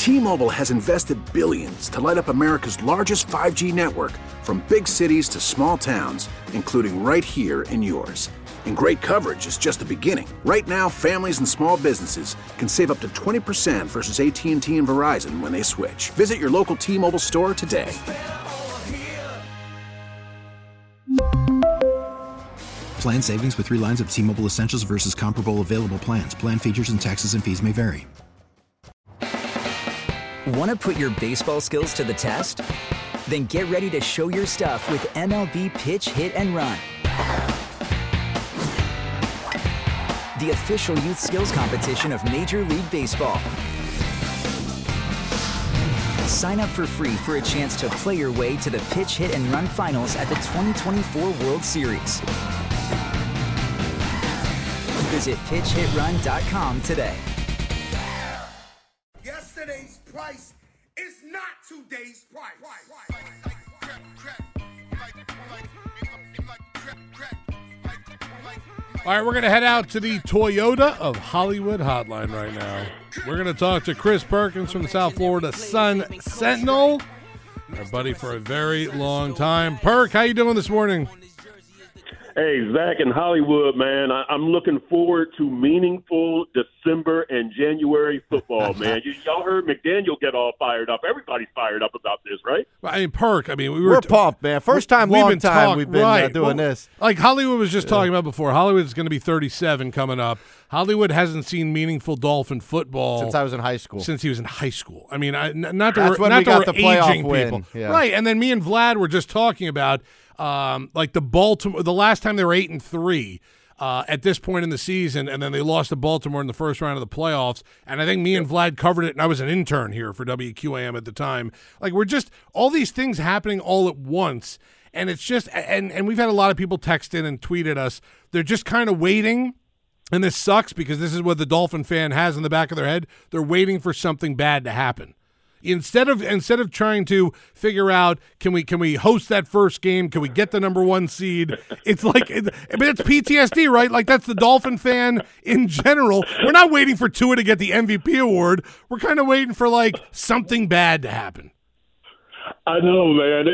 T-Mobile has invested billions to light up America's largest 5G network, from big cities to small towns, including right here in yours. And great coverage is just the beginning. Right now, families and small businesses can save up to 20% versus AT&T and Verizon when they switch. Visit your local T-Mobile store today. Plan savings with 3 lines of T-Mobile Essentials versus comparable available plans. Plan features and taxes and fees may vary. Want to put your baseball skills to the test? Then get ready to show your stuff with MLB Pitch, Hit, and Run. The official youth skills competition of Major League Baseball. Sign up for free for a chance to play your way to the Pitch, Hit, and Run finals at the 2024 World Series. Visit pitchhitrun.com today. Yesterday's price is not today's price. All right, we're going to head out to the Toyota of Hollywood hotline right now. We're going to talk to Chris Perkins from the South Florida Sun Sentinel, our buddy for a very long time. Perk, how you doing this morning? Hey, Zach in Hollywood, man. I'm looking forward to meaningful December and January football, man. Y'all heard McDaniel get all fired up. Everybody's fired up about this, right? I mean, Perk, we're pumped, man. First time, long time we've been doing this. Like Hollywood was just talking about before. Hollywood's going to be 37 coming up. Hollywood hasn't seen meaningful Dolphin football since I was in high school. Since he was in high school. I mean, not That's that when we're, we got the playoff aging win. people, Yeah. right? And then me and Vlad were just talking about like the last time they were 8-3 at this point in the season, and then they lost to Baltimore in the first round of the playoffs. And I think me and Vlad covered it, and I was an intern here for WQAM at the time. Like, we're just all these things happening all at once, and it's just and we've had a lot of people text in and tweet at us. They're just kind of waiting. And this sucks because this is what the Dolphin fan has in the back of their head. They're waiting for something bad to happen. Instead of trying to figure out, can we host that first game? Can we get the number 1 seed? It's like, it's PTSD, right? Like, that's the Dolphin fan in general. We're not waiting for Tua to get the MVP award. We're kind of waiting for like something bad to happen. I know, man.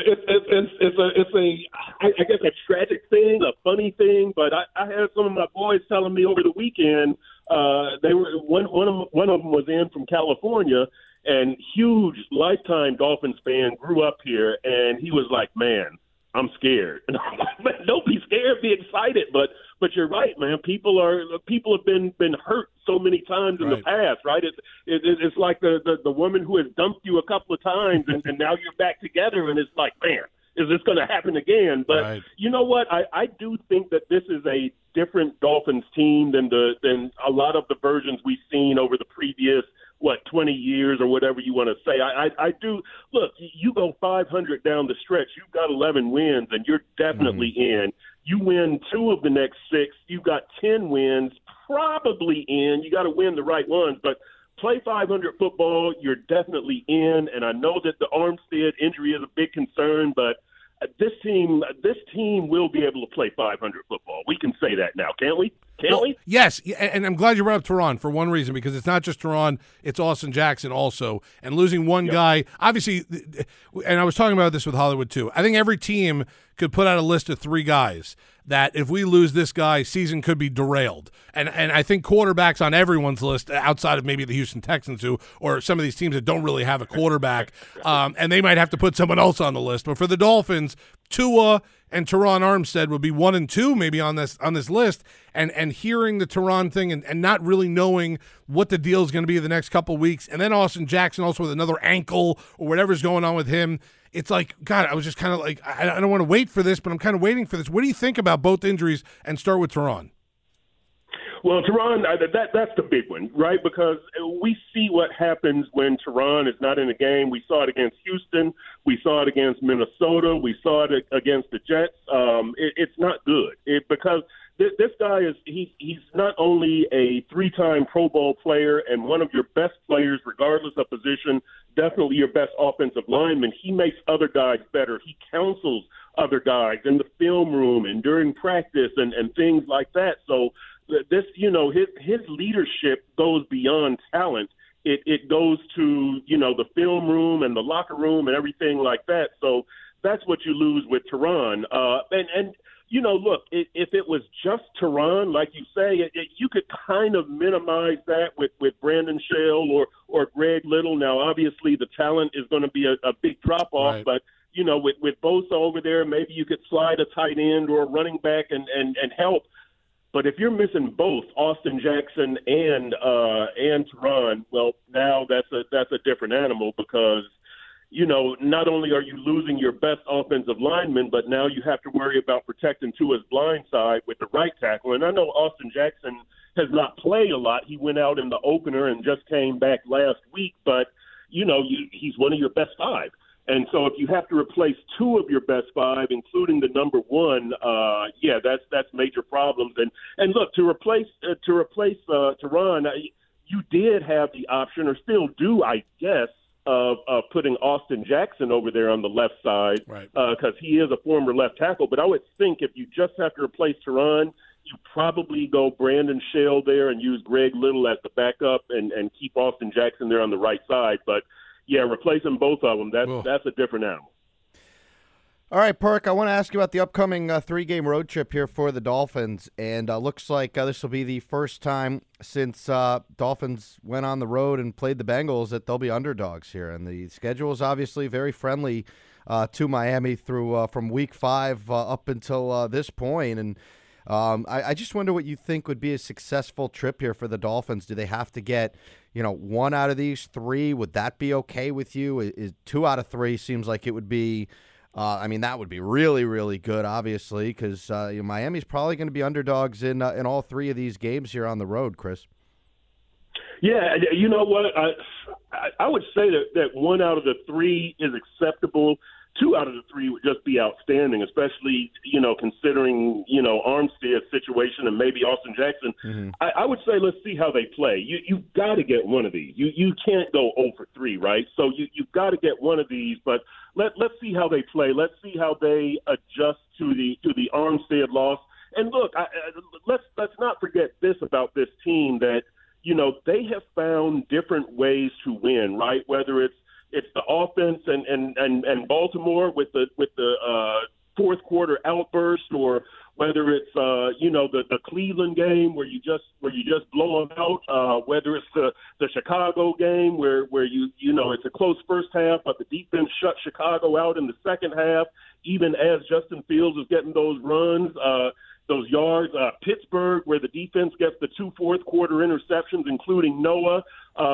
I guess a tragic thing, a funny thing. But I had some of my boys telling me over the weekend. They were one of them was in from California, and huge lifetime Dolphins fan, grew up here, and he was like, "Man, I'm scared." And I'm like, "Man, don't be scared, be excited." But you're right, man. People have been hurt so many times in the past, right? It's like the woman who has dumped you a couple of times, and now you're back together, and it's like, man, is this going to happen again? But you know what? I do think that this is a different Dolphins team than a lot of the versions we've seen over the previous 20 years or whatever you want to say. I do. Look, you go 500 down the stretch, you've got 11 wins, and you're definitely in. You win 2 of the next 6, you've got 10 wins, probably in. You got to win the right ones, but play 500 football, you're definitely in. And I know that the Armstead injury is a big concern, but this team will be able to play 500 football. We can say that now, can't we? Can't we? Yes, and I'm glad you brought up Teron for one reason, because it's not just Teron, it's Austin Jackson also. And losing one guy, obviously, and I was talking about this with Hollywood too, I think every team could put out a list of 3 guys that if we lose this guy, season could be derailed. And I think quarterbacks on everyone's list, outside of maybe the Houston Texans, or some of these teams that don't really have a quarterback, and they might have to put someone else on the list. But for the Dolphins, Tua and Teron Armstead would be 1 and 2 maybe on this list. And hearing the Teron thing and not really knowing what the deal is going to be the next couple of weeks, and then Austin Jackson also with another ankle or whatever's going on with him. It's like, God, I was just kind of like, I don't want to wait for this, but I'm kind of waiting for this. What do you think about both injuries? And start with Teron. Well, Teron, that's the big one, right? Because we see what happens when Teron is not in a game. We saw it against Houston. We saw it against Minnesota. We saw it against the Jets. It's not good because this guy he's not only a 3-time Pro Bowl player and one of your best players, regardless of position, definitely your best offensive lineman. He makes other guys better. He counsels other guys in the film room and during practice and things like that. So this, his leadership goes beyond talent. it goes to, the film room and the locker room and everything like that. So that's what you lose with Teron. Look, if it was just Teron, like you say, you could kind of minimize that with Brandon Shell or Greg Little. Now, obviously, the talent is going to be a big drop-off, right. But, with Bosa over there, maybe you could slide a tight end or a running back and help. But if you're missing both Austin Jackson and Teron, well, now that's a different animal because – not only are you losing your best offensive lineman, but now you have to worry about protecting Tua's blind side with the right tackle. And I know Austin Jackson has not played a lot. He went out in the opener and just came back last week, but, he's one of your best five. And so if you have to replace two of your best five, including the number one, that's major problems. And look, to replace Teron, you did have the option, or still do, I guess, of putting Austin Jackson over there on the left side, right? Because he is a former left tackle. But I would think if you just have to replace Teron, you probably go Brandon Shell there and use Greg Little as the backup and keep Austin Jackson there on the right side. But, yeah, replacing both of them, that's a different animal. All right, Perk, I want to ask you about the upcoming 3-game road trip here for the Dolphins. And looks like this will be the first time since Dolphins went on the road and played the Bengals that they'll be underdogs here. And the schedule is obviously very friendly to Miami through from Week 5 up until this point. And I just wonder what you think would be a successful trip here for the Dolphins. Do they have to get, one out of these three? Would that be okay with you? Is 2 out of 3 seems like it would be that would be really, really good, obviously, because Miami's probably going to be underdogs in all 3 of these games here on the road, Chris. Yeah, you know what? I would say that 1 out of the 3 is acceptable. 2 out of the 3 would just be outstanding, especially, considering, Armstead's situation and maybe Austin Jackson. Mm-hmm. I would say let's see how they play. You've got to get one of these. You can't go 0 for 3, right? So you've got to get one of these, but let's see how they play. Let's see how they adjust to the Armstead loss. And look, let's not forget this about this team, that, they have found different ways to win, right? Whether it's the offense and Baltimore with the fourth quarter outburst, or whether it's the Cleveland game where you just blow them out, whether it's the Chicago game where it's a close first half, but the defense shut Chicago out in the second half, even as Justin Fields is getting those runs, those yards. Pittsburgh, where the defense gets the 2 fourth-quarter interceptions, including Noah.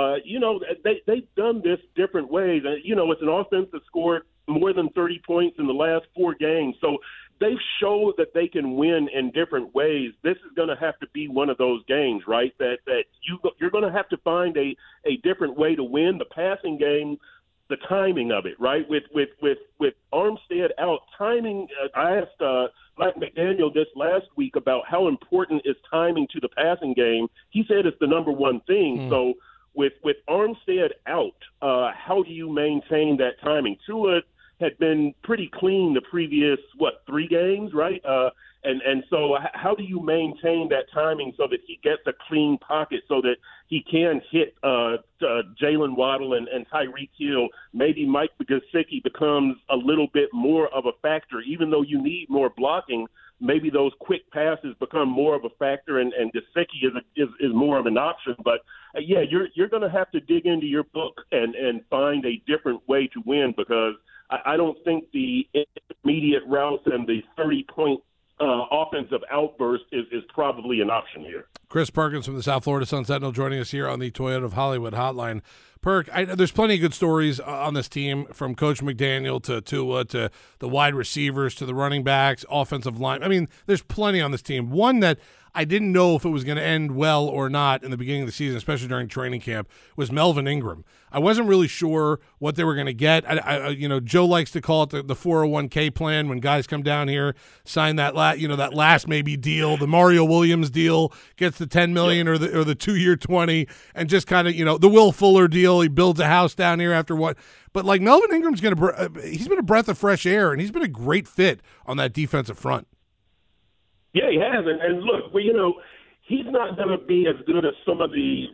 They've done this different ways. It's an offense that scored more than 30 points in the last 4 games. So they've showed that they can win in different ways. This is going to have to be one of those games, right, that you're going to have to find a different way to win. The passing game, the timing of it, right, with Armstead out, timing. I asked Mike McDaniel this last week about how important is timing to the passing game. He said it's the number one thing. So with Armstead out, how do you maintain that timing? Tua had been pretty clean the previous, 3 games, right? And so how do you maintain that timing so that he gets a clean pocket so that he can hit Jalen Waddle and Tyreek Hill? Maybe Mike Gesicki becomes a little bit more of a factor. Even though you need more blocking, maybe those quick passes become more of a factor, and Gesicki is more of an option. But, you're going to have to dig into your book and find a different way to win, because I don't think the intermediate routes and the 30-point offensive outburst is probably an option here. Chris Perkins from the South Florida Sun-Sentinel joining us here on the Toyota of Hollywood hotline. Perk, there's plenty of good stories on this team, from Coach McDaniel to Tua to the wide receivers to the running backs, offensive line. I mean, there's plenty on this team. One that I didn't know if it was going to end well or not in the beginning of the season, especially during training camp, was Melvin Ingram. I wasn't really sure what they were going to get. Joe likes to call it the 401k plan, when guys come down here, sign that last maybe deal, the Mario Williams deal, gets the $10 million or the 2-year $20, and just kind of, the Will Fuller deal. He builds a house down here after what. But like Melvin Ingram's he's been a breath of fresh air, and he's been a great fit on that defensive front. Yeah, he has. And look, he's not going to be as good as some of the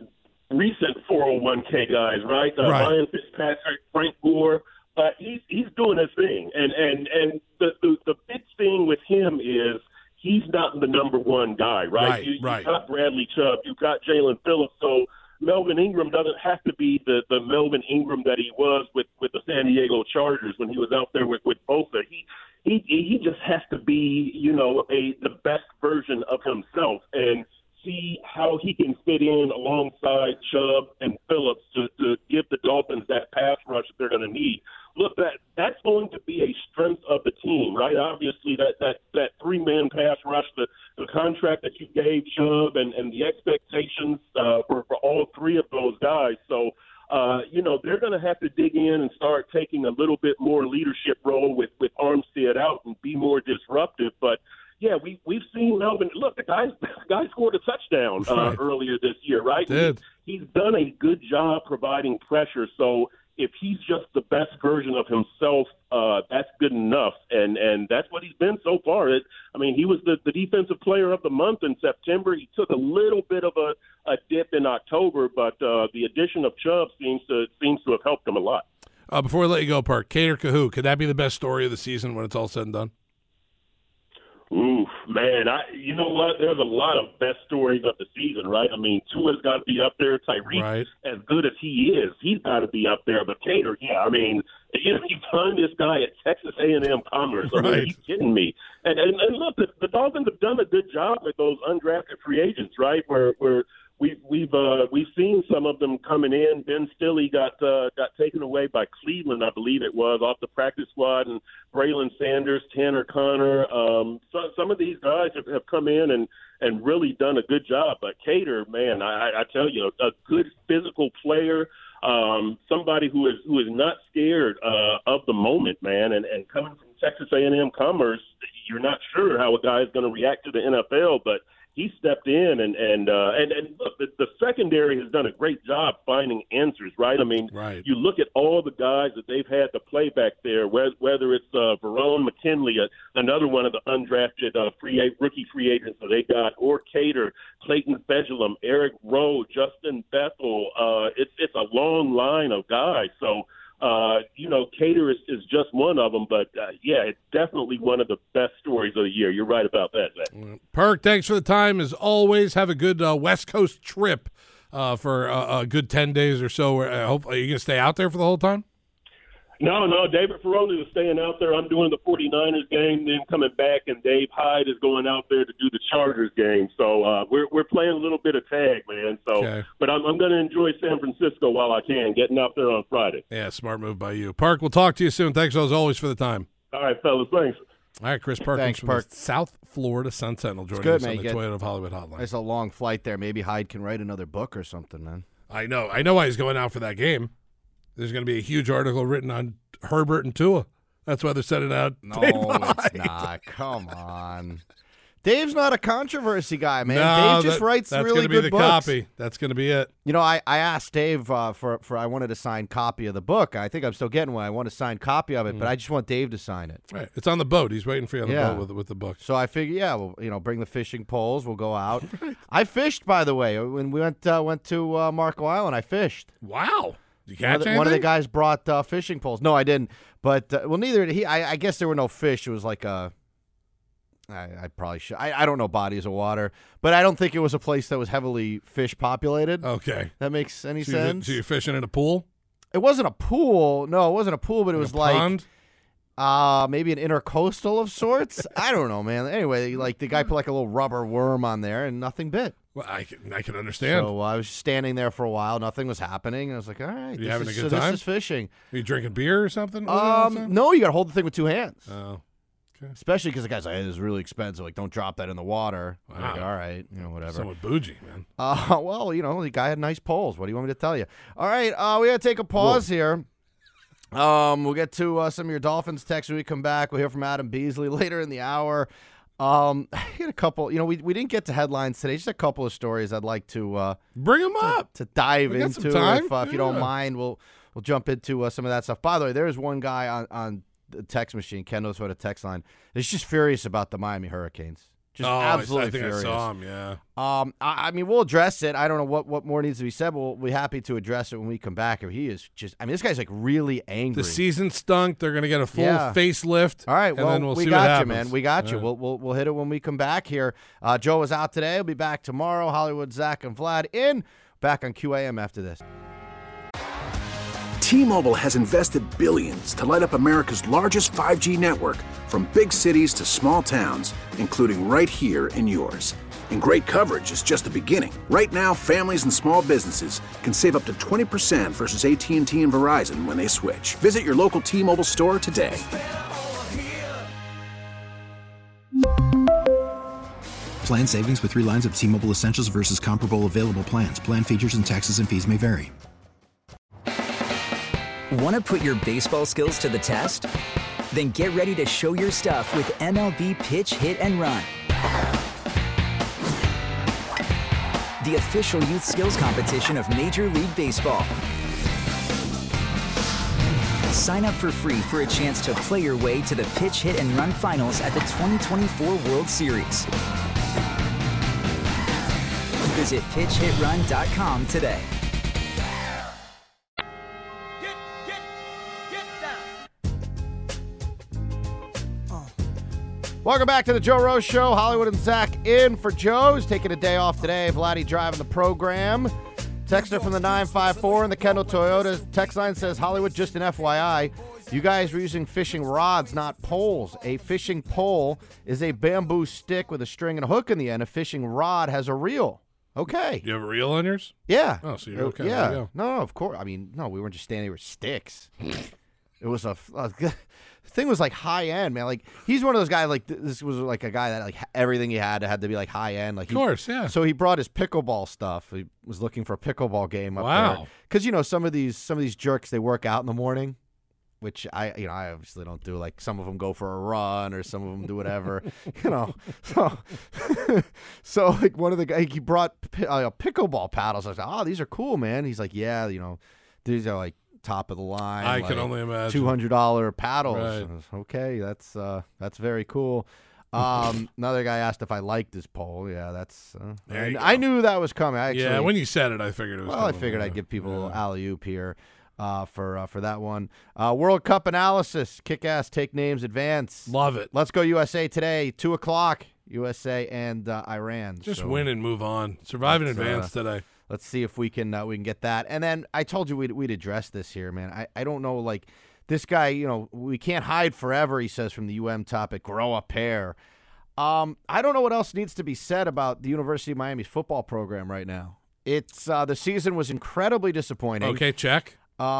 recent 401k guys, right? Right. Ryan Fitzpatrick, Frank Gore. He's doing his thing, and the big thing with him is he's not the number one guy, right? You've got Bradley Chubb, you've got Jalen Phillips, so Melvin Ingram doesn't have to be the Melvin Ingram that he was with the San Diego Chargers when he was out there with Bosa. He just has to be, the best version of himself and see how he can fit in alongside Chubb and Phillips to give the Dolphins that pass rush that they're going to need. Look, that's going to be a strength of the team, right? Obviously, that three-man pass rush, the contract that you gave Chubb and the expectations for all three of those guys. So, they're going to have to dig in and start taking a little bit more leadership role with Armstead out and be more disruptive. But, yeah, we've seen Melvin. Look, the guy scored a touchdown earlier this year, right? He's done a good job providing pressure. So if he's just the best version of himself, that's good enough. And that's what he's been so far. He was the defensive player of the month in September. He took a little bit of a dip in October, but the addition of Chubb seems to have helped him a lot. Before we let you go, Park, Cater Kahoo, could that be the best story of the season when it's all said and done? Oof, man, you know what? There's a lot of best stories of the season, right? Tua's got to be up there. Tyreek, as good as he is, he's got to be up there. But Cater, you find this guy at Texas A&M Commerce. Are you kidding me? And look, the Dolphins have done a good job with those undrafted free agents, right? Where we've seen some of them coming in. Ben Stilley got taken away by Cleveland, I believe it was, off the practice squad, and Braylon Sanders, Tanner Connor. Some of these guys have come in and really done a good job. But Cater, man, I tell you, a good physical player, somebody who is not scared of the moment, man. And coming from Texas A&M Commerce, you're not sure how a guy is going to react to the NFL, but he stepped in and look, the secondary has done a great job finding answers, right? You look at all the guys that they've had to play back there, whether it's Verone McKinley, another one of the undrafted rookie free agents that they got, or Cater, Clayton Fejedelem, Eric Rowe, Justin Bethel. It's a long line of guys. So, Cater is just one of them, but it's definitely one of the best stories of the year. You're right about that, Zach. Perk, thanks for the time. As always, have a good West Coast trip for a good 10 days or so. Are you going to stay out there for the whole time? No, David Ferroni is staying out there. I'm doing the 49ers game, then coming back, and Dave Hyde is going out there to do the Chargers game. So we're playing a little bit of tag, man. So, okay. But I'm going to enjoy San Francisco while I can, getting out there on Friday. Yeah, smart move by you. Park, we'll talk to you soon. Thanks, as always, for the time. All right, fellas, thanks. All right, Chris Perkins Thanks, from Park. the South Florida Sun Sentinel joining us on the Toyota of Hollywood hotline. It's a long flight there. Maybe Hyde can write another book or something, man. I know why he's going out for that game. There's going to be a huge article written on Herbert and Tua. That's why they're sending out Dave Hyde. It's not. Come on. Dave's not a controversy guy, man. No, Dave just writes really good books. That's going to be the copy. That's going to be it. I asked Dave for I wanted a signed copy of the book. I think I'm still getting one. I want a signed copy of it, but I just want Dave to sign it. Right. It's on the boat. He's waiting for you on the boat with the book. So I figure, we'll bring the fishing poles. We'll go out. Right. I fished, by the way. When we went to Marco Island, I fished. Wow. Did you catch anything? One of the guys brought fishing poles. No, I didn't. But, neither did he. I guess there were no fish. It was like I probably should. I don't know bodies of water, but I don't think it was a place that was heavily fish populated. Okay. That makes any sense. So you're fishing in a pool? It wasn't a pool. No, it wasn't a pool, but it was pond? Maybe an intercoastal of sorts. I don't know, man. Anyway, the guy put a little rubber worm on there and nothing bit. Well, I can understand. So I was standing there for a while. Nothing was happening. I was like, all right. You having a good time? This is fishing. Are you drinking beer or something? No, you got to hold the thing with two hands. Oh. Okay. Especially because the guy's like, hey, this is really expensive. Don't drop that in the water. Wow. I'm like, all right, whatever. Somewhat bougie, man. Well, the guy had nice poles. What do you want me to tell you? All right, we got to take a pause here. We'll get to some of your Dolphins texts when we come back. We'll hear from Adam Beasley later in the hour. I had a couple. We didn't get to headlines today. Just a couple of stories I'd like to bring them up to dive into. If you don't mind, we'll jump into some of that stuff. By the way, there is one guy on the text machine, Ken knows what a text line, is just furious about the Miami Hurricanes. Just I absolutely think furious. I saw him, yeah. I mean, we'll address it. I don't know what more needs to be said, but we'll be happy to address it when we come back. He is just, I mean, this guy's like really angry. The season stunk. They're going to get a full facelift. All right, and well, then we'll we see got what you, happens. man. We got you. We'll hit it when we come back here. Joe is out today. He'll be back tomorrow. Hollywood, Zach, and Vlad in. Back on QAM after this. T-Mobile has invested billions to light up America's largest 5G network, from big cities to small towns, including right here in yours. And great coverage is just the beginning. Right now, families and small businesses can save up to 20% versus AT&T and Verizon when they switch. Visit your local T-Mobile store today. Plan savings with 3 lines of T-Mobile Essentials versus comparable available plans. Plan features and taxes and fees may vary. Want to put your baseball skills to the test? Then get ready to show your stuff with MLB Pitch, Hit, and Run. The official youth skills competition of Major League Baseball. Sign up for free for a chance to play your way to the Pitch, Hit, and Run finals at the 2024 World Series. Visit pitchhitrun.com today. Welcome back to the Joe Rose Show. Hollywood and Zach in for Joe. He's taking a day off today. Vladdy driving the program. Texter from the 954 and the Kendall Toyota text line says, Hollywood, just an FYI, you guys were using fishing rods, not poles. A fishing pole is a bamboo stick with a string and a hook in the end. A fishing rod has a reel. Okay. You have a reel on yours? Yeah. Oh, so you're okay. Yeah. There you go. No, of course. I mean, no, we weren't just standing there with sticks. It was the thing was like high end, man. Like, he's one of those guys, like, this was like a guy that, like, everything he had to be like high end. Like, Of course, yeah. So he brought his pickleball stuff. He was looking for a pickleball game up there. Wow. Because, you know, some of these jerks, they work out in the morning, which I obviously don't do. Like, some of them go for a run or some of them do whatever, you know. So like, one of the guys, he brought pickleball paddles. I was like, oh, these are cool, man. He's like, yeah, you know, these are like top of the line. I can only imagine. $200 paddles. Right. Okay, that's very cool. Another guy asked if I liked his pole. Yeah, that's. There you I go. knew that was coming. Yeah, when you said it, I figured it was. Well, I coming, figured yeah. I'd give people a little Yeah. alley-oop here for that one. World Cup analysis. Kick-ass, take names, advance. Love it. Let's go USA today, 2 o'clock. USA and Iran. Just So win and move on. Survive in let's, advance today. Let's see if we can get that. And then I told you we'd address this here, man. I don't know, like, this guy, you know, we can't hide forever, he says from the topic, grow a pair. I don't know what else needs to be said about the University of Miami's football program right now. It's the season was incredibly disappointing. Okay, check.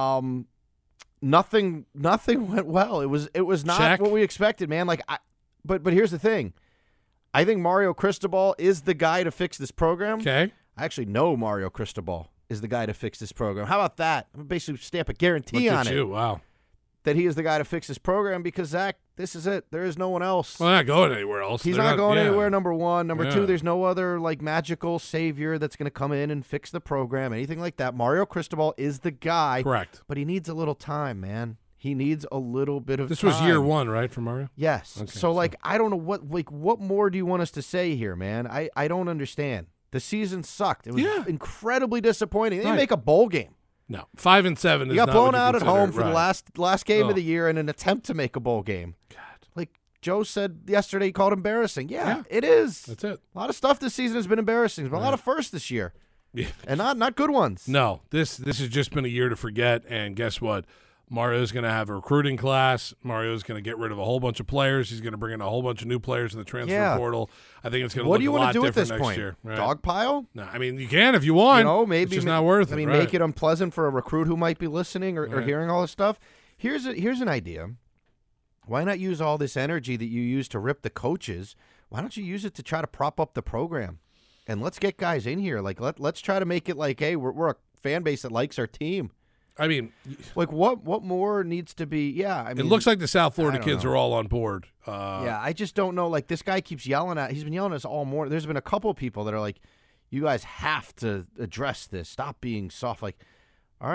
Nothing went well. It was not Check. what we expected, man. Like, but here's the thing. I think Mario Cristobal is the guy to fix this program. Okay. I actually know Mario Cristobal is the guy to fix this program. How about that? I'm basically stamp a guarantee Look on at it you. Wow. that he is the guy to fix this program because, Zach, this is it. There is no one else. Well, they're not going anywhere else. He's They're not going yeah. anywhere, number one. Number Yeah. two, there's no other, like, magical savior that's going to come in and fix the program, anything like that. Mario Cristobal is the guy. Correct. But he needs a little time, man. He needs a little bit of This time. was year one, right, for Mario? Yes. Okay, so, like, I don't know what more do you want us to say here, man? I don't understand. The season sucked. It was Yeah. incredibly disappointing. They didn't Right. make a bowl game. No. 5 and 7 is You got not blown what you out at consider- home for right. the last game Oh. of the year in an attempt to make a bowl game. God. Like Joe said yesterday, he called it embarrassing. Yeah, Yeah. it is. That's it. A lot of stuff this season has been embarrassing. There's been a lot of firsts this year, Yeah. and not good ones. No, this has just been a year to forget. And guess what? Mario's going to have a recruiting class. Mario's going to get rid of a whole bunch of players. He's going to bring in a whole bunch of new players in the transfer portal. I think it's going to What look do you a want lot to do at different this next point? year. Right. Dogpile? No, I mean, you can if you want. You know, maybe it's just not worth it. I mean, right. make it unpleasant for a recruit who might be listening or Right. hearing all this stuff. Here's an idea. Why not use all this energy that you use to rip the coaches? Why don't you use it to try to prop up the program? And let's get guys in here. Like let's try to make it like, hey, we're a fan base that likes our team. I mean, Like what more needs to be? Yeah, I mean, it looks like the South Florida I don't kids know. are all on board. yeah, I just don't know. Like this guy keeps yelling at. He's been yelling at us all morning. There's been a couple of people that are like, "You guys have to address this. Stop being soft." Like, all right,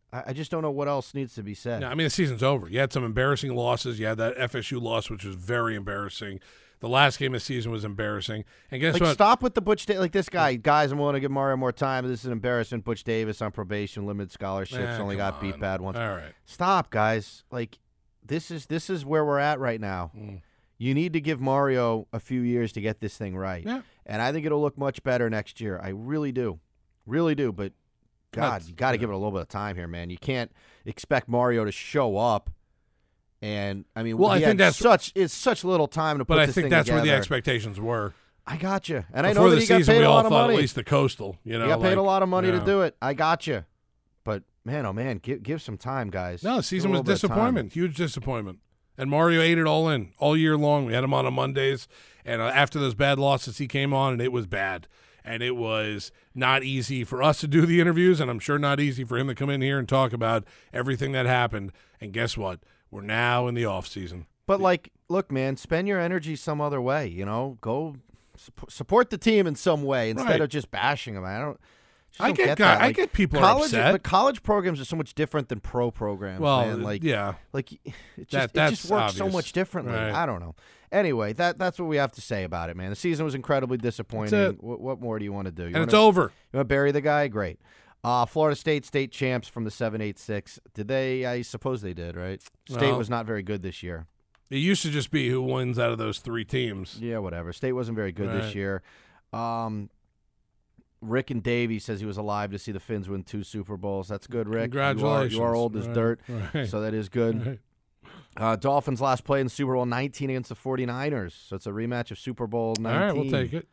I just don't know what else needs to be said. No, I mean, the season's over. You had some embarrassing losses. You had that FSU loss, which was very embarrassing. The last game of the season was embarrassing. And guess what? Stop with the Butch Davis. Like, this guy. Guys, I'm willing to give Mario more time. This is an embarrassment. Butch Davis on probation, limited scholarships, only got beat bad once. All right. Stop, guys. Like, this is where we're at right now. You need to give Mario a few years to get this thing right. Yeah. And I think it'll look much better next year. I really do. Really do. But, God, you got to give it a little bit of time here, man. You can't expect Mario to show up. And I mean, well, I think that's such little time to put But I this think thing that's together. where the expectations were. I got you, and I Before know that the he got season, paid we a all lot of thought money. at least the Coastal. You know, he got paid a lot of money to yeah. do it. I got you, but man, oh man, give some time, guys. No, the season Give a was little bit of time. disappointment, huge disappointment. And Mario ate it all in all year long. We had him on Mondays, and after those bad losses, he came on, and it was bad. And it was not easy for us to do the interviews, and I'm sure not easy for him to come in here and talk about everything that happened. And guess what? We're now in the off season. But like, look, man, spend your energy some other way. You know, go support the team in some way instead of just bashing them. I get that. I get people college, upset. But college programs are so much different than pro programs. Well, man. Like, yeah, like it that's just works so obvious. much differently. Right. I don't know. Anyway, that's what we have to say about it, man. The season was incredibly disappointing. That's it. What more do you want to do? And it's over. You want to bury the guy? Great. Florida state champs from the 7-8-6. Did they? I suppose they did, right? State was not very good this year. It used to just be who wins out of those three teams. Yeah, whatever. State wasn't very good this year. Rick and Davey says he was alive to see the Finns win 2 Super Bowls. That's good, Rick. Congratulations. You are old as dirt, so that is good. Dolphins last play in Super Bowl 19 against the 49ers. So it's a rematch of Super Bowl 19. All right, we'll take it.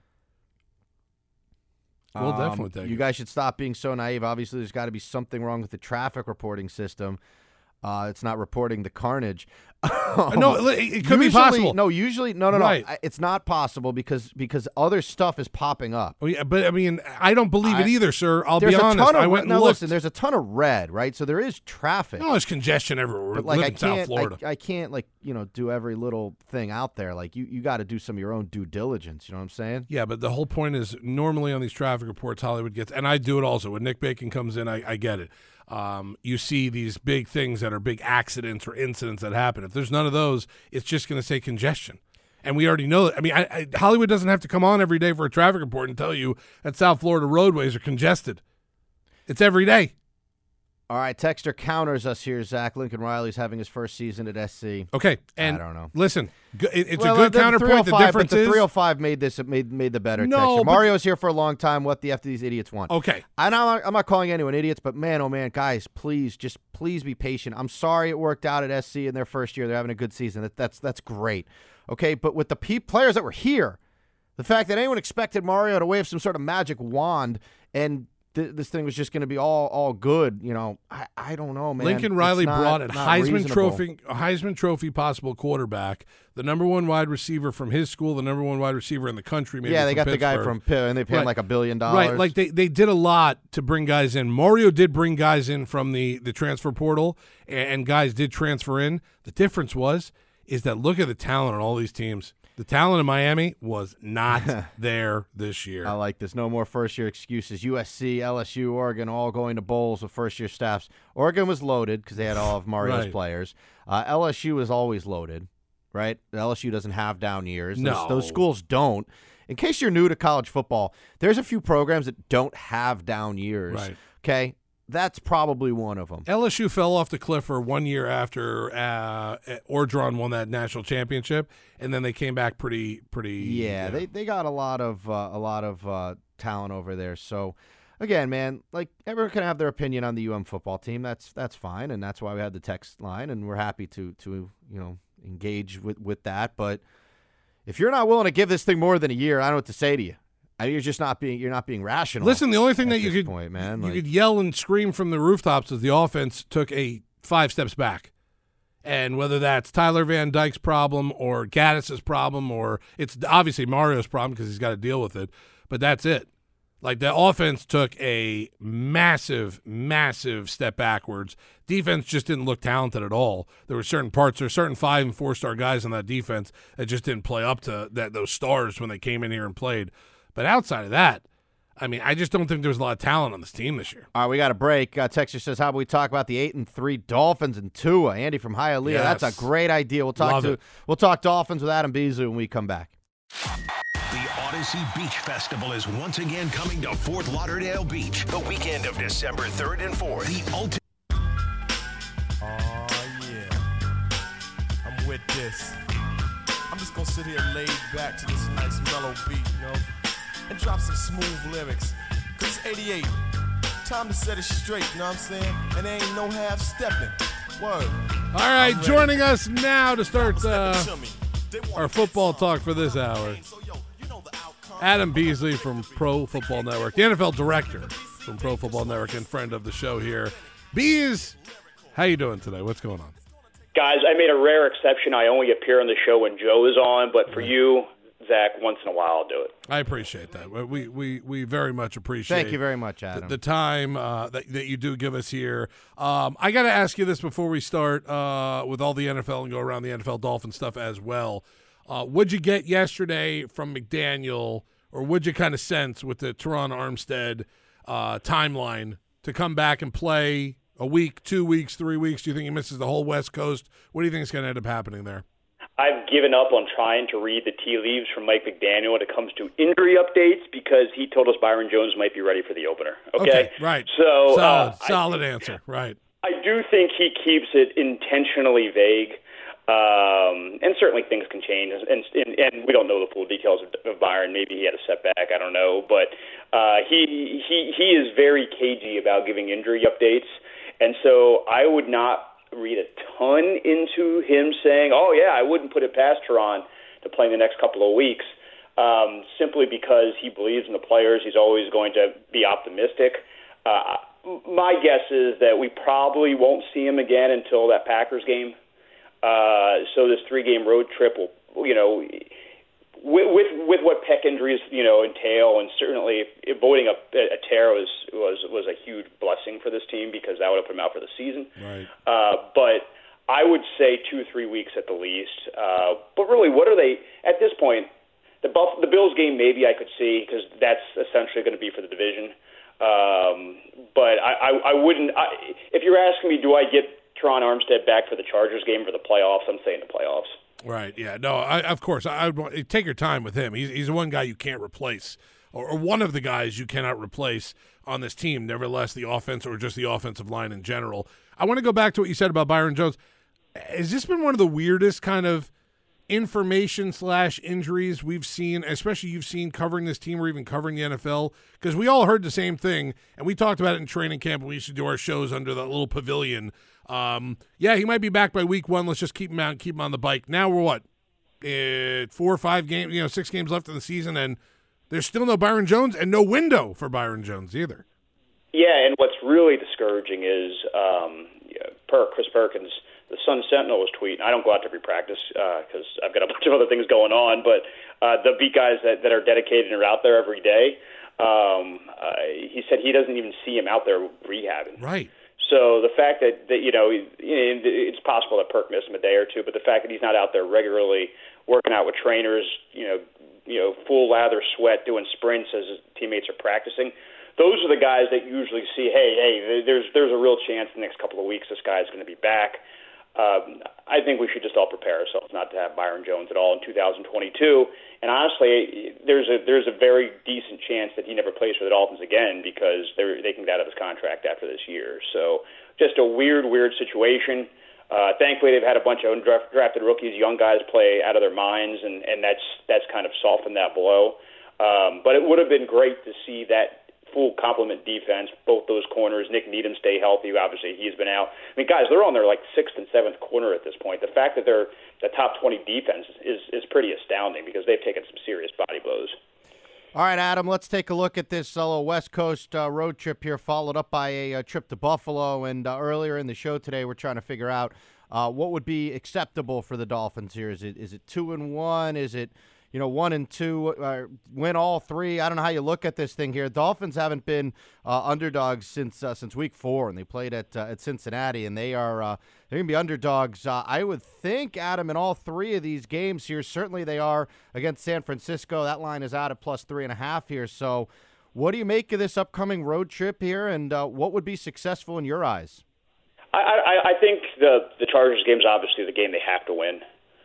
We'll definitely take it. You guys should stop being so naive. Obviously, there's got to be something wrong with the traffic reporting system. It's not reporting the carnage. No, it could be possible. No, usually, no. Right. It's not possible because other stuff is popping up. Oh, yeah, but I mean, I don't believe it either, sir. I'll be There's a honest. ton of I went and now. looked. Listen, there's a ton of red, right? So there is traffic. No, there's congestion everywhere. But We like, live I in South can't, Florida. I can't do every little thing out there. Like you got to do some of your own due diligence. You know what I'm saying? Yeah, but the whole point is normally on these traffic reports, Hollywood gets, and I do it also. When Nick Bacon comes in, I get it. You see these big things that are big accidents or incidents that happen. If there's none of those, it's just going to say congestion. And we already know that. I mean, Hollywood doesn't have to come on every day for a traffic report and tell you that South Florida roadways are congested. It's every day. All right, Texter counters us here, Zach. Lincoln Riley's having his first season at SC. Okay, and I don't know. Listen, it's a good counterpoint. The 305, difference but the is 305 made this made the better. No, Texter. but- Mario's here for a long time. What the F do these idiots want? okay. I'm not calling anyone idiots, but man, oh man, guys, please be patient. I'm sorry it worked out at SC in their first year. They're having a good season. That's great. Okay, but with the players that were here, the fact that anyone expected Mario to wave some sort of magic wand and this thing was just going to be all good, I don't know, man. Lincoln Riley brought a Heisman Trophy possible quarterback, the number one wide receiver from his school, the number one wide receiver in the country. Maybe they got Pittsburgh. the guy from Pitt, and they paid him like $1 billion. Right, like they did a lot to bring guys in. Mario did bring guys in from the transfer portal, and guys did transfer in. The difference is that look at the talent on all these teams. The talent in Miami was not there this year. I like this. No more first-year excuses. USC, LSU, Oregon, all going to bowls with first-year staffs. Oregon was loaded because they had all of Mario's Right. players. LSU is always loaded, right? LSU doesn't have down years. No. Those schools don't. In case you're new to college football, there's a few programs that don't have down years. Right. Okay? That's probably one of them. LSU fell off the cliff for 1 year after Orgeron won that national championship, and then they came back pretty. Yeah, they got a lot of talent over there. So, again, man, like everyone can have their opinion on the football team. That's fine, and that's why we had the text line, and we're happy to engage with that. But if you're not willing to give this thing more than a year, I don't know what to say to you. You're just not being rational. Listen, the only thing that you could yell and scream from the rooftops is the offense took 5 steps back. And whether that's Tyler Van Dyke's problem or Gaddis's problem, or it's obviously Mario's problem because he's got to deal with it, but that's it. Like the offense took a massive, massive step backwards. Defense just didn't look talented at all. There were certain 5- and 4-star guys on that defense that just didn't play up to those stars when they came in here and played. But outside of that, I mean, I just don't think there's a lot of talent on this team this year. All right, we got a break. Texter says, how about we talk about the 8-3 Dolphins and Tua? Andy from Hialeah. Yes. That's a great idea. We'll talk Dolphins with Adam Beasley when we come back. The Odyssey Beach Festival is once again coming to Fort Lauderdale Beach the weekend of December 3rd and 4th. The ultimate. Oh, yeah. I'm with this. I'm just going to sit here laid back to this nice mellow beat, and drop some smooth lyrics. Cause it's 88. Time to set it straight, you know what I'm saying? And there ain't no half stepping. Word. All right, joining us now to start our football talk for this hour, Adam Beasley from Pro Football Network, the NFL director from Pro Football Network and friend of the show here. Bees, how you doing today? What's going on? Guys, I made a rare exception. I only appear on the show when Joe is on, but for you, Zach, once in a while I'll do it. I appreciate that. We very much appreciate. Thank you very much, Adam. The time that you do give us here. I got to ask you this before we start with all the NFL and go around the NFL Dolphin stuff as well. What'd you get yesterday from McDaniel, or what'd you kind of sense with the Teron Armstead timeline to come back and play a week, 2 weeks, 3 weeks? Do you think he misses the whole West Coast? What do you think is going to end up happening there? I've given up on trying to read the tea leaves from Mike McDaniel when it comes to injury updates because he told us Byron Jones might be ready for the opener. Okay, right. So solid answer. Right. I do think he keeps it intentionally vague, and certainly things can change, and we don't know the full details of Byron. Maybe he had a setback. I don't know, but he is very cagey about giving injury updates, and so I would not read a ton into him saying, oh, yeah, I wouldn't put it past Teron to play in the next couple of weeks, simply because he believes in the players. He's always going to be optimistic. My guess is that we probably won't see him again until that Packers game. So this 3-game road trip will, with what pec injuries, entail, and certainly avoiding a tear was a huge blessing for this team because that would have put them out for the season. Right. But I would say 2-3 weeks at the least. But really, what are they at this point? The Bills game maybe I could see because that's essentially going to be for the division. But I wouldn't. If you're asking me, do I get Teron Armstead back for the Chargers game for the playoffs? I'm saying the playoffs. Right. Yeah. No. Of course. I would take your time with him. He's the one guy you can't replace, or one of the guys you cannot replace on this team. Nevertheless, the offense or just the offensive line in general. I want to go back to what you said about Byron Jones. Has this been one of the weirdest kind of information/injuries we've seen, especially you've seen covering this team or even covering the NFL? Because we all heard the same thing, and we talked about it in training camp when we used to do our shows under that little pavilion. Yeah, he might be back by week 1. Let's just keep him out and keep him on the bike. Now we're what? 4 or 5 games, 6 games left in the season, and there's still no Byron Jones and no window for Byron Jones either. Yeah, and what's really discouraging is Chris Perkins, the Sun Sentinel, was tweeting. I don't go out to every practice because I've got a bunch of other things going on, but the beat guys that are dedicated and are out there every day, he said he doesn't even see him out there rehabbing. Right. So the fact that it's possible that Perk missed him a day or two, but the fact that he's not out there regularly working out with trainers, full lather sweat, doing sprints as his teammates are practicing, those are the guys that usually see, hey, there's a real chance the next couple of weeks this guy's going to be back. I think we should just all prepare ourselves not to have Byron Jones at all in 2022. And honestly, there's a very decent chance that he never plays for the Dolphins again because they can get out of his contract after this year. So just a weird situation. Thankfully, they've had a bunch of undrafted rookies, young guys play out of their minds, and that's kind of softened that blow. But it would have been great to see that full complement defense, both those corners. Nick Needham stay healthy. Obviously, he's been out. I mean, guys, they're on their 6th and 7th corner at this point. The fact that they're the top 20 defense is pretty astounding because they've taken some serious body blows. All right, Adam, let's take a look at this little West Coast road trip here, followed up by a trip to Buffalo. And earlier in the show today, we're trying to figure out what would be acceptable for the Dolphins here. Is it 2-1? Is it 1-2, win all 3? I don't know how you look at this thing here. Dolphins haven't been underdogs since week 4, and they played at Cincinnati, and they're going to be underdogs. I would think, Adam, in all 3 of these games here. Certainly they are against San Francisco. That line is out at +3.5 here. So What do you make of this upcoming road trip here, and what would be successful in your eyes? I think the Chargers game is obviously the game they have to win.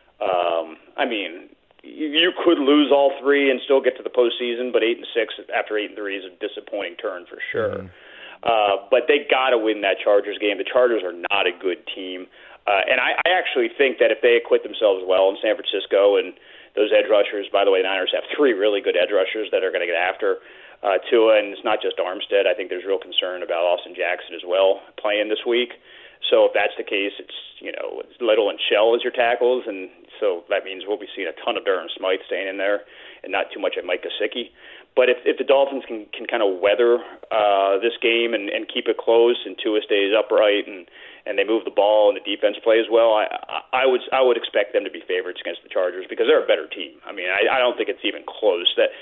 I mean, you could lose all three and still get to the postseason, but 8-6 after 8-3 is a disappointing turn for sure. But they got to win that Chargers game. The Chargers are not a good team, and I actually think that if they acquit themselves well in San Francisco, and those edge rushers, by the way, the Niners have three really good edge rushers that are going to get after Tua, and it's not just Armstead. I think there's real concern about Austin Jackson as well playing this week. So if that's the case, it's Little and Shell as your tackles, and so that means we'll be seeing a ton of Durham Smythe staying in there and not too much of Mike Gesicki. But if the Dolphins can kind of weather this game and keep it close, and Tua stays upright and they move the ball and the defense plays well, I would expect them to be favorites against the Chargers because they're a better team. I mean, I don't think it's even close. That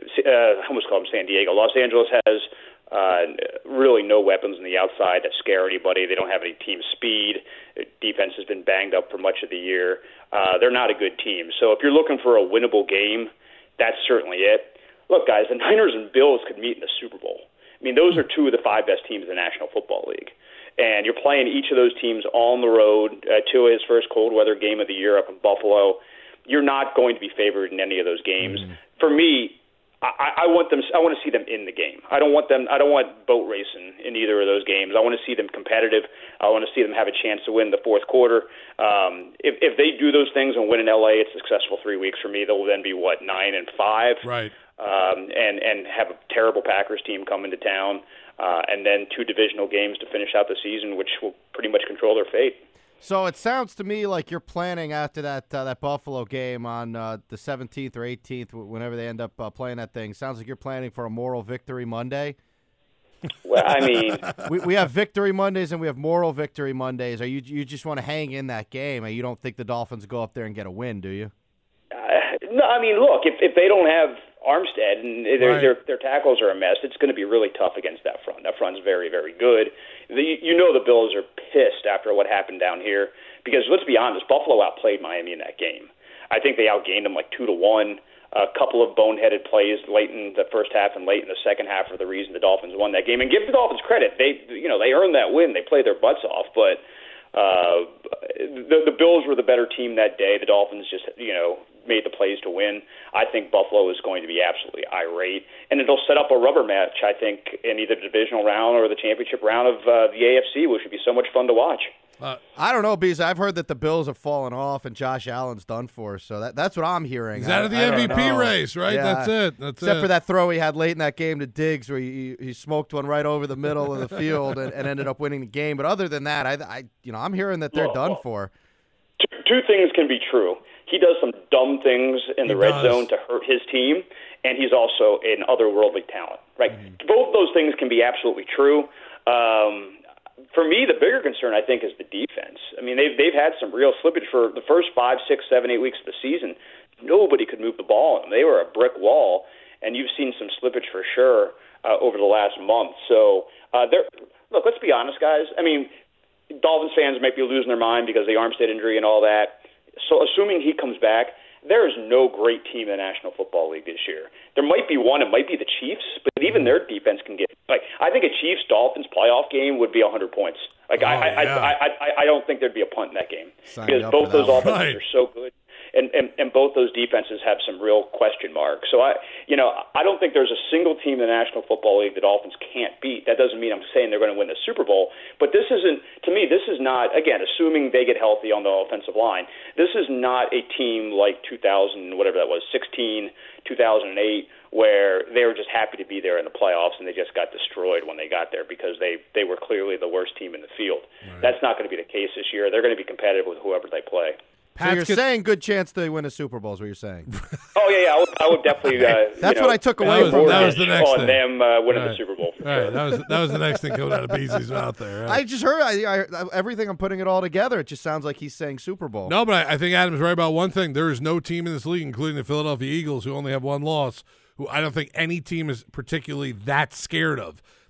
I almost call them San Diego. Los Angeles has really no weapons on the outside that scare anybody. They don't have any team speed. Their defense has been banged up for much of the year. They're not a good team. So if you're looking for a winnable game, that's certainly it. Look, guys, the Niners and Bills could meet in the Super Bowl. I mean, those are two of the five best teams in the National Football League. And you're playing each of those teams on the road. Tua, his first cold weather game of the year up in Buffalo. You're not going to be favored in any of those games. For me, I want them. I want to see them in the game. I don't want boat racing in either of those games. I want to see them competitive. I want to see them have a chance to win the fourth quarter. If they do those things and win in LA, it's a successful 3 weeks for me. They'll then be 9-5, right? And have a terrible Packers team come into town, and then two divisional games to finish out the season, which will pretty much control their fate. So it sounds to me like you're planning after that Buffalo game on the 17th or 18th, whenever they end up playing that thing. Sounds like you're planning for a moral victory Monday. Well, I mean, we have victory Mondays and we have moral victory Mondays. Are you just want to hang in that game? You don't think the Dolphins go up there and get a win, do you? No, I mean, look, if they don't have Armstead and their tackles are a mess, it's going to be really tough against that front. That front's very, very good. The Bills are pissed after what happened down here because, let's be honest, Buffalo outplayed Miami in that game. I think they outgained them like 2-1. A couple of boneheaded plays late in the first half and late in the second half are the reason the Dolphins won that game. And give the Dolphins credit; they earned that win. They played their butts off, but the Bills were the better team that day. The Dolphins just made the plays to win. I think Buffalo is going to be absolutely irate, and it'll set up a rubber match, I think, in either the divisional round or the championship round of the AFC, which would be so much fun to watch. I don't know, Bees. I've heard that the Bills have fallen off and Josh Allen's done for, so that's what I'm hearing. He's out of the MVP race, right? Yeah. That's it. Except for that throw he had late in that game to Diggs where he smoked one right over the middle of the field and ended up winning the game. But other than that, I'm hearing that they're done for. Two things can be true. He does some dumb things in the red zone to hurt his team, and he's also an otherworldly talent. Right? Mm-hmm. Both those things can be absolutely true. For me, the bigger concern, I think, is the defense. I mean, they've had some real slippage for the first 5, 6, 7, 8 weeks of the season. Nobody could move the ball on them. They were a brick wall, and you've seen some slippage for sure over the last month. So, look, let's be honest, guys. I mean, Dolphins fans might be losing their mind because of the Armstead injury and all that. So assuming he comes back, there is no great team in the National Football League this year. There might be one. It might be the Chiefs, but even their defense can get – I think a Chiefs-Dolphins playoff game would be 100 points. I don't think there'd be a punt in that game because both those offenses are so good. And both those defenses have some real question marks. So I don't think there's a single team in the National Football League the Dolphins can't beat. That doesn't mean I'm saying they're going to win the Super Bowl, but this isn't, to me, this is not, again, assuming they get healthy on the offensive line, this is not a team like 2000, whatever that was, 16, 2008, where they were just happy to be there in the playoffs and they just got destroyed when they got there because they were clearly the worst team in the field. Right. That's not going to be the case this year. They're going to be competitive with whoever they play. So you're saying good chance they win a Super Bowl is what you're saying. Oh, yeah, I would definitely That's what I took away from that. Was the next on thing. Them winning the Super Bowl. For sure. That was the next thing coming out of Beasley's mouth there. Right? I just heard everything. I'm putting it all together. It just sounds like he's saying Super Bowl. No, but I think Adam's right about one thing. There is no team in this league, including the Philadelphia Eagles, who only have one loss, who I don't think any team is particularly that scared of.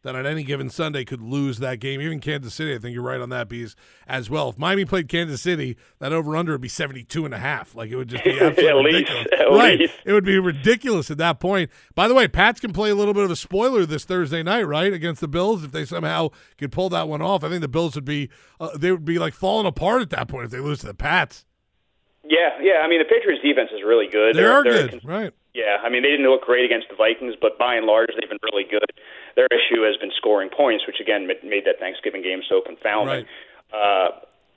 that on any given Sunday could lose that game. Even Kansas City, I think you're right on that, Bees, as well. If Miami played Kansas City, that over-under would be 72.5. Like, it would just be absolutely ridiculous. Right. It would be ridiculous at that point. By the way, Pats can play a little bit of a spoiler this Thursday night, right, against the Bills. If they somehow could pull that one off, I think the Bills would be they would be like falling apart at that point if they lose to the Pats. Yeah. I mean, the Patriots' defense is really good. They're good, right? Yeah, I mean, they didn't look great against the Vikings, but by and large, they've been really good. Their issue has been scoring points, which, again, made that Thanksgiving game so confounding. Right.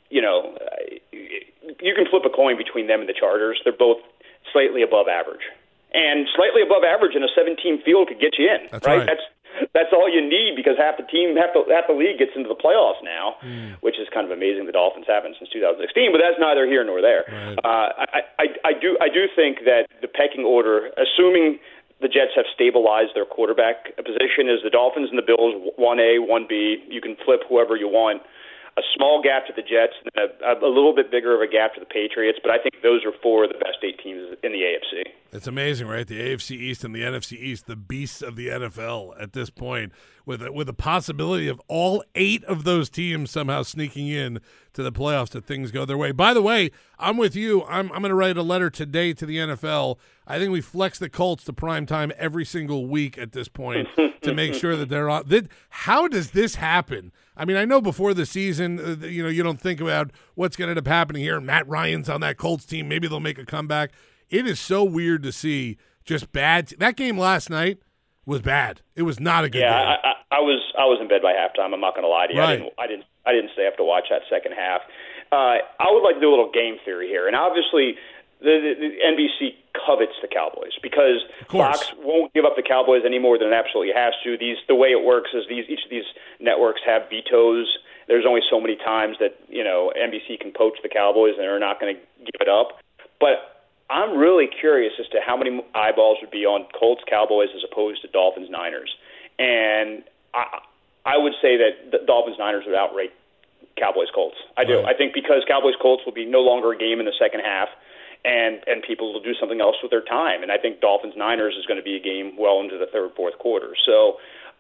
You can flip a coin between them and the Chargers. They're both slightly above average. And slightly above average in a 17 field could get you in, That's right. That's all you need, because half the league gets into the playoffs now, which is kind of amazing. The Dolphins haven't since 2016, but that's neither here nor there. Right. I do think that the pecking order, assuming the Jets have stabilized their quarterback position, is the Dolphins and the Bills 1A, 1B. You can flip whoever you want. A small gap to the Jets, and a little bit bigger of a gap to the Patriots, but I think those are 4 of the best 8 teams in the AFC. It's amazing, right? The AFC East and the NFC East, the beasts of the NFL at this point, with a possibility of all 8 of those teams somehow sneaking in to the playoffs if things go their way. By the way, I'm with you. I'm going to write a letter today to the NFL. I think we flex the Colts to prime time every single week at this point to make sure that they're on. How does this happen? I mean, I know before the season, you don't think about what's going to end up happening here. Matt Ryan's on that Colts team. Maybe they'll make a comeback. It is so weird to see just bad. That game last night was bad. It was not a good game. Yeah, I was in bed by halftime. I'm not going to lie to you. Right. I didn't stay up to watch that second half. I would like to do a little game theory here, and obviously the NBC covets the Cowboys because Fox won't give up the Cowboys any more than it absolutely has to. The way it works is each of these networks have vetoes. There's only so many times that NBC can poach the Cowboys, and they're not going to give it up. But I'm really curious as to how many eyeballs would be on Colts Cowboys as opposed to Dolphins Niners, and I would say that the Dolphins Niners would outrate Cowboys Colts. I do. Right. I think because Cowboys Colts will be no longer a game in the second half. And people will do something else with their time. And I think Dolphins-Niners is going to be a game well into the third, fourth quarter. So,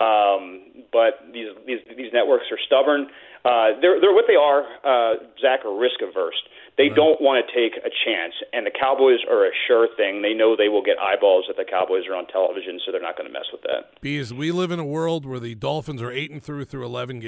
but these networks are stubborn. They're what they are, Zach, are risk-averse. They don't want to take a chance. And the Cowboys are a sure thing. They know they will get eyeballs if the Cowboys are on television, so they're not going to mess with that. Because we live in a world where the Dolphins are 8-3 through 11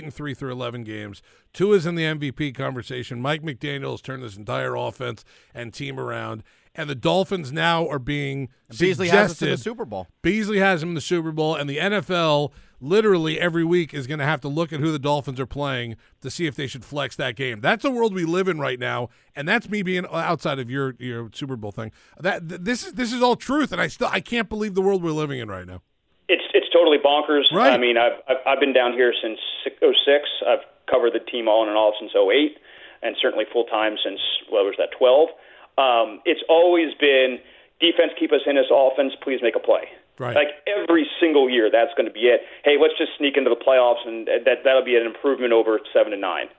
games. Tua is in the MVP conversation. Mike McDaniel turned this entire offense and team around. And the Dolphins now are being Beasley has us in the Super Bowl. Beasley has him in the Super Bowl, and the NFL literally every week is going to have to look at who the Dolphins are playing to see if they should flex that game. That's the world we live in right now, and that's me being outside of your Super Bowl thing. This is all truth, and I can't believe the world we're living in right now. It's totally bonkers. Right. I mean, I've been down here since 2006. I've covered the team all in all since 2008, and certainly full time since 12. It's always been defense, keep us in this offense, please make a play. Right. Like every single year, that's going to be it. Hey, let's just sneak into the playoffs, and that'll be an improvement over 7-9.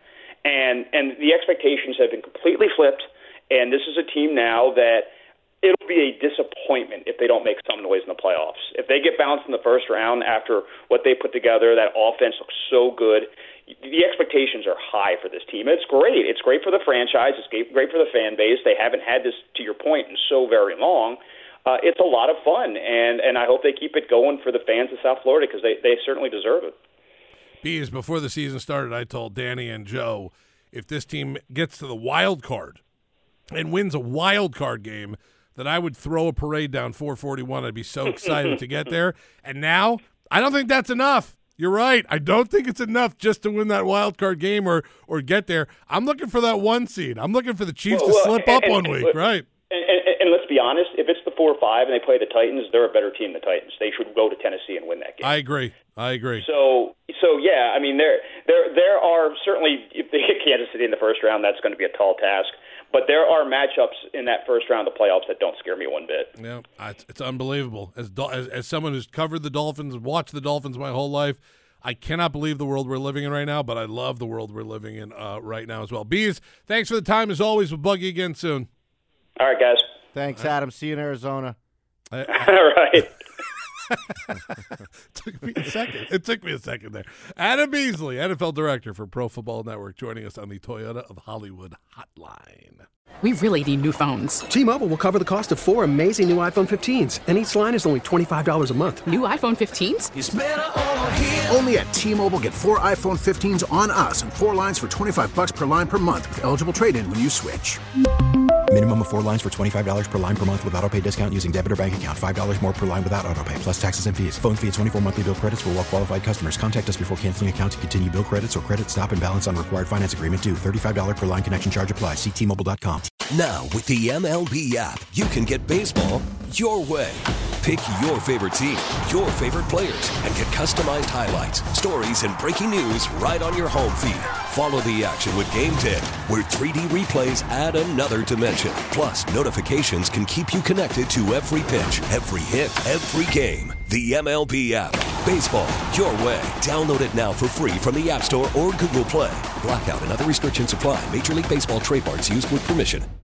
And the expectations have been completely flipped. And this is a team now that it'll be a disappointment if they don't make some noise in the playoffs. If they get bounced in the first round after what they put together, that offense looks so good. The expectations are high for this team. It's great. It's great for the franchise. It's great for the fan base. They haven't had this, to your point, in so very long. It's a lot of fun, and I hope they keep it going for the fans of South Florida because they certainly deserve it. Bees, before the season started, I told Danny and Joe, if this team gets to the wild card and wins a wild card game, that I would throw a parade down 441. I'd be so excited to get there. And now, I don't think that's enough. You're right. I don't think it's enough just to win that wild card game or get there. I'm looking for that 1 seed. I'm looking for the Chiefs to slip up 1 week, right? And let's be honest, if it's the 4-5 and they play the Titans, they're a better team than the Titans. They should go to Tennessee and win that game. I agree. So yeah, I mean, there are certainly, if they hit Kansas City in the first round, that's going to be a tall task. But there are matchups in that first round of the playoffs that don't scare me one bit. Yeah, it's unbelievable. As someone who's covered the Dolphins, watched the Dolphins my whole life, I cannot believe the world we're living in right now, but I love the world we're living in right now as well. Bees, thanks for the time as always. We'll bug you again soon. All right, guys. Thanks, Adam. See you in Arizona. All right. Took me a second. It took me a second there. Adam Beasley, NFL Director for Pro Football Network, joining us on the Toyota of Hollywood hotline. We really need new phones. T-Mobile will cover the cost of 4 amazing new iPhone 15s, and each line is only $25 a month. New iPhone 15s? It's better over here. Only at T-Mobile, get 4 iPhone 15s on us and 4 lines for $25 per line per month with eligible trade-in when you switch. Minimum of 4 lines for $25 per line per month with autopay discount using debit or bank account. $5 more per line without autopay, plus taxes and fees. Phone fee at 24 monthly bill credits for well-qualified customers. Contact us before canceling account to continue bill credits or credit stop and balance on required finance agreement due. $35 per line connection charge applies. See T-Mobile.com. Now, with the MLB app, you can get baseball your way. Pick your favorite team, your favorite players, and get customized highlights, stories, and breaking news right on your home feed. Follow the action with Game 10, where 3D replays add another dimension. Plus, notifications can keep you connected to every pitch, every hit, every game. The MLB app. Baseball your way. Download it now for free from the App Store or Google Play. Blackout and other restrictions apply. Major League Baseball trademarks used with permission.